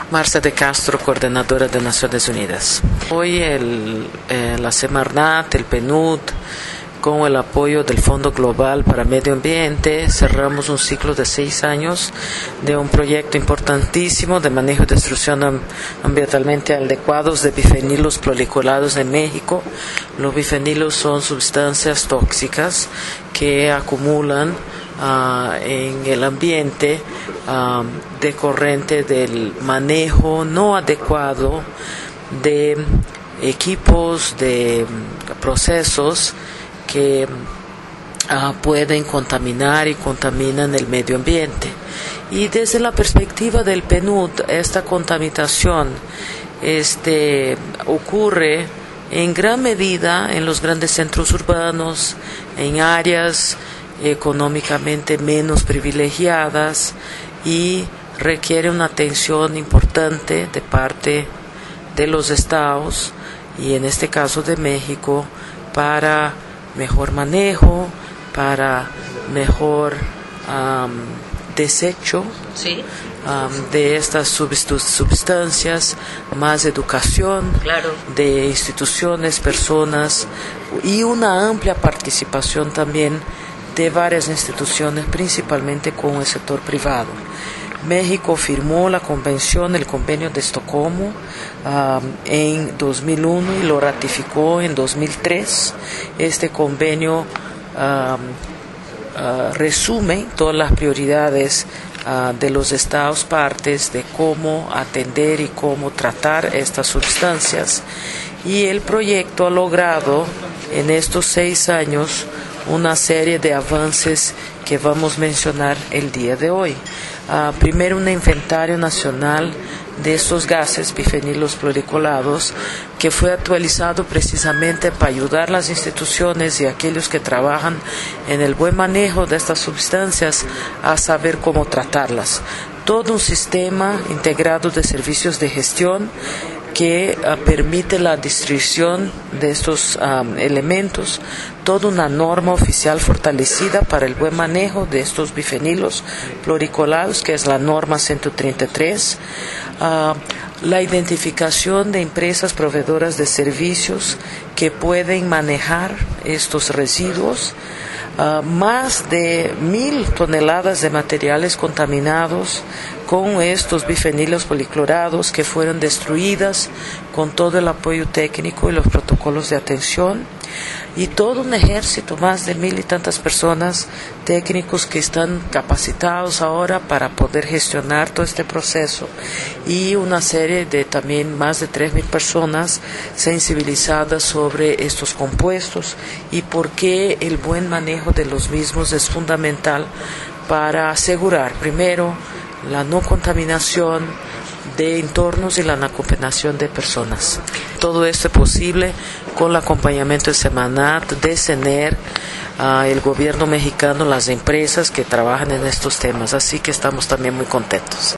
Marcia de Castro, coordinadora de Naciones Unidas. Hoy la Semarnat, el PNUD, con el apoyo del Fondo Global para Medio Ambiente, cerramos un ciclo de 6 años de un proyecto importantísimo de manejo y destrucción ambientalmente adecuados de bifenilos policulados en México. Los bifenilos son sustancias tóxicas que acumulan en el ambiente decorrente del manejo no adecuado de equipos, de procesos que pueden contaminar y contaminan el medio ambiente. Y desde la perspectiva del PNUD, esta contaminación ocurre en gran medida en los grandes centros urbanos, en áreas económicamente menos privilegiadas, y requiere una atención importante de parte de los estados y en este caso de México para mejor manejo, para mejor desecho de estas sustancias, más educación de instituciones, personas y una amplia participación también de varias instituciones, principalmente con el sector privado. México firmó el convenio de Estocolmo en 2001 y lo ratificó en 2003. Este convenio resume todas las prioridades de los estados partes de cómo atender y cómo tratar estas sustancias, y el proyecto ha logrado en estos 6 años una serie de avances que vamos a mencionar el día de hoy. Primero, un inventario nacional de estos gases bifenilos policulados que fue actualizado precisamente para ayudar a las instituciones y a aquellos que trabajan en el buen manejo de estas sustancias a saber cómo tratarlas. Todo un sistema integrado de servicios de gestión que permite la distribución de estos elementos, toda una norma oficial fortalecida para el buen manejo de estos bifenilos policulados, que es la norma 133, la identificación de empresas proveedoras de servicios que pueden manejar estos residuos, más de 1,000 toneladas de materiales contaminados con estos bifenilos policlorados que fueron destruidas con todo el apoyo técnico y los protocolos de atención, y todo un ejército, más de 1,000 y tantas personas, técnicos que están capacitados ahora para poder gestionar todo este proceso, y una serie de también más de 3,000 personas sensibilizadas sobre estos compuestos y por qué el buen manejo de los mismos es fundamental para asegurar, primero, la no contaminación de entornos y la no contaminación de personas. Todo esto es posible con el acompañamiento de Semarnat, de CENER, el gobierno mexicano, las empresas que trabajan en estos temas. Así que estamos también muy contentos.